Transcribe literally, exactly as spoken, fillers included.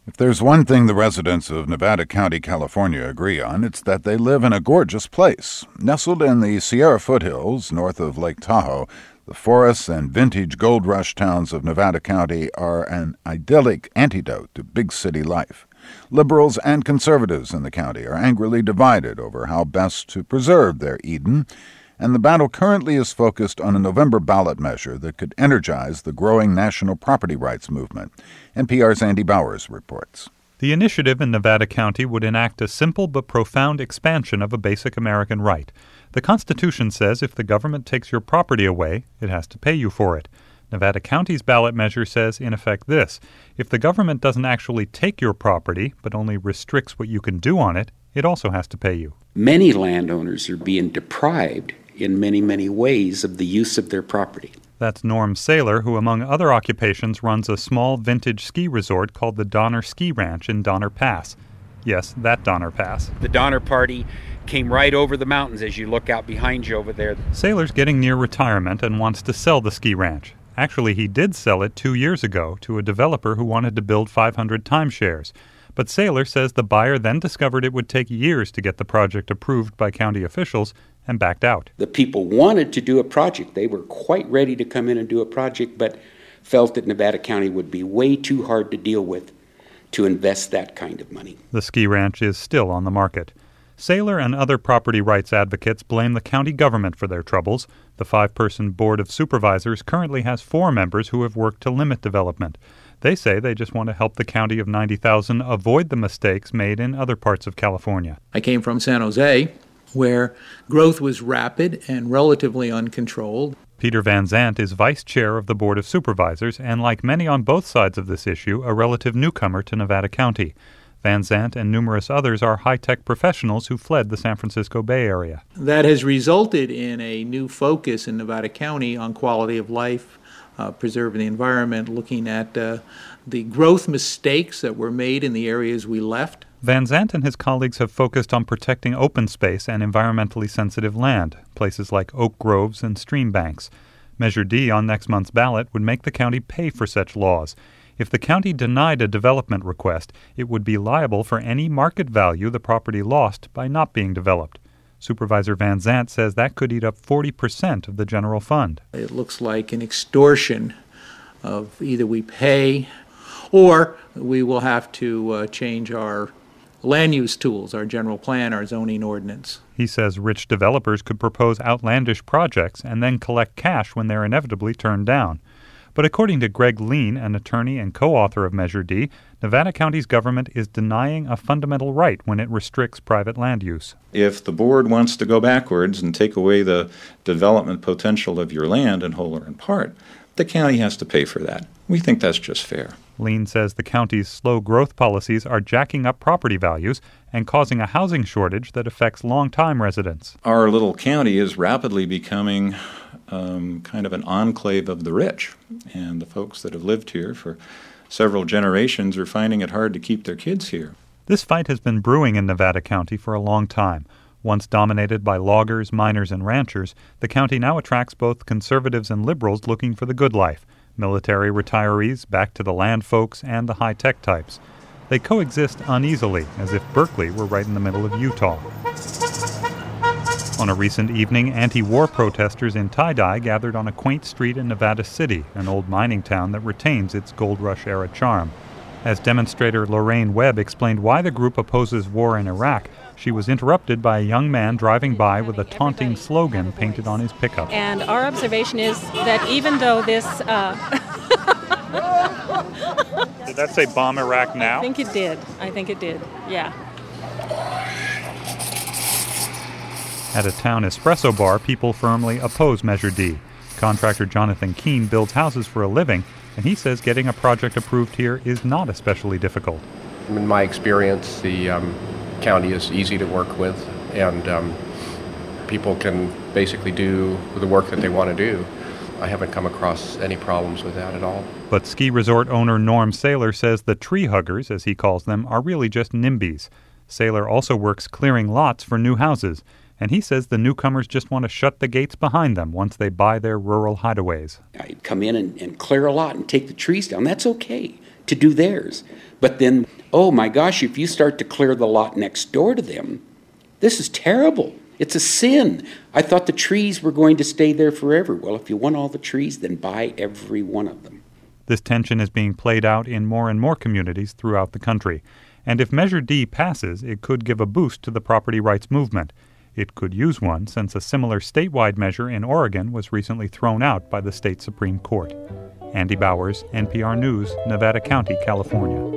If there's one thing the residents of Nevada County, California agree on, it's that they live in a gorgeous place. Nestled in the Sierra foothills north of Lake Tahoe, the forests and vintage gold rush towns of Nevada County are an idyllic antidote to big city life. Liberals and conservatives in the county are angrily divided over how best to preserve their Eden, and the battle currently is focused on a November ballot measure that could energize the growing national property rights movement. N P R's Andy Bowers reports. The initiative in Nevada County would enact a simple but profound expansion of a basic American right. The Constitution says if the government takes your property away, it has to pay you for it. Nevada County's ballot measure says, in effect, this: if the government doesn't actually take your property, but only restricts what you can do on it, it also has to pay you. Many landowners are being deprived in many, many ways of the use of their property. That's Norm Saylor, who, among other occupations, runs a small vintage ski resort called the Donner Ski Ranch in Donner Pass. Yes, that Donner Pass. The Donner Party came right over the mountains as you look out behind you over there. Saylor's getting near retirement and wants to sell the ski ranch. Actually, he did sell it two years ago to a developer who wanted to build five hundred timeshares. But Saylor says the buyer then discovered it would take years to get the project approved by county officials and backed out. The people wanted to do a project. They were quite ready to come in and do a project, but felt that Nevada County would be way too hard to deal with to invest that kind of money. The ski ranch is still on the market. Saylor and other property rights advocates blame the county government for their troubles. The five-person Board of Supervisors currently has four members who have worked to limit development. They say they just want to help the county of ninety thousand avoid the mistakes made in other parts of California. I came from San Jose, where growth was rapid and relatively uncontrolled. Peter Van Zandt is vice chair of the Board of Supervisors and, like many on both sides of this issue, a relative newcomer to Nevada County. Van Zandt and numerous others are high-tech professionals who fled the San Francisco Bay Area. That has resulted in a new focus in Nevada County on quality of life, uh, preserving the environment, looking at uh, the growth mistakes that were made in the areas we left. Van Zandt and his colleagues have focused on protecting open space and environmentally sensitive land, places like oak groves and stream banks. Measure D on next month's ballot would make the county pay for such laws. If the county denied a development request, it would be liable for any market value the property lost by not being developed. Supervisor Van Zandt says that could eat up forty percent of the general fund. It looks like an extortion of either we pay or we will have to uh, change our land use tools, our general plan, our zoning ordinance. He says rich developers could propose outlandish projects and then collect cash when they're inevitably turned down. But according to Greg Lean, an attorney and co-author of Measure D, Nevada County's government is denying a fundamental right when it restricts private land use. If the board wants to go backwards and take away the development potential of your land in whole or in part, the county has to pay for that. We think that's just fair. Lean says the county's slow growth policies are jacking up property values and causing a housing shortage that affects longtime residents. Our little county is rapidly becoming um, kind of an enclave of the rich, and the folks that have lived here for several generations are finding it hard to keep their kids here. This fight has been brewing in Nevada County for a long time. Once dominated by loggers, miners, and ranchers, the county now attracts both conservatives and liberals looking for the good life. Military retirees, back to the land folks, and the high-tech types. They coexist uneasily, as if Berkeley were right in the middle of Utah. On a recent evening, anti-war protesters in tie-dye gathered on a quaint street in Nevada City, an old mining town that retains its Gold Rush-era charm. As demonstrator Lorraine Webb explained why the group opposes war in Iraq, she was interrupted by a young man driving by with a taunting slogan painted on his pickup. And our observation is that even though this... Uh Did that say bomb Iraq now? I think it did. I think it did, yeah. At a town espresso bar, people firmly oppose Measure D. Contractor Jonathan Keene builds houses for a living, and he says getting a project approved here is not especially difficult. In my experience, the um, county is easy to work with, and um, people can basically do the work that they want to do. I haven't come across any problems with that at all. But ski resort owner Norm Saylor says the tree huggers, as he calls them, are really just NIMBYs. Saylor also works clearing lots for new houses, and he says the newcomers just want to shut the gates behind them once they buy their rural hideaways. I come in and, and clear a lot and take the trees down. That's okay. to do theirs. But then, oh my gosh, if you start to clear the lot next door to them, this is terrible. It's a sin. I thought the trees were going to stay there forever. Well, if you want all the trees, then buy every one of them. This tension is being played out in more and more communities throughout the country. And if Measure D passes, it could give a boost to the property rights movement. It could use one since a similar statewide measure in Oregon was recently thrown out by the state Supreme Court. Andy Bowers, N P R News, Nevada County, California.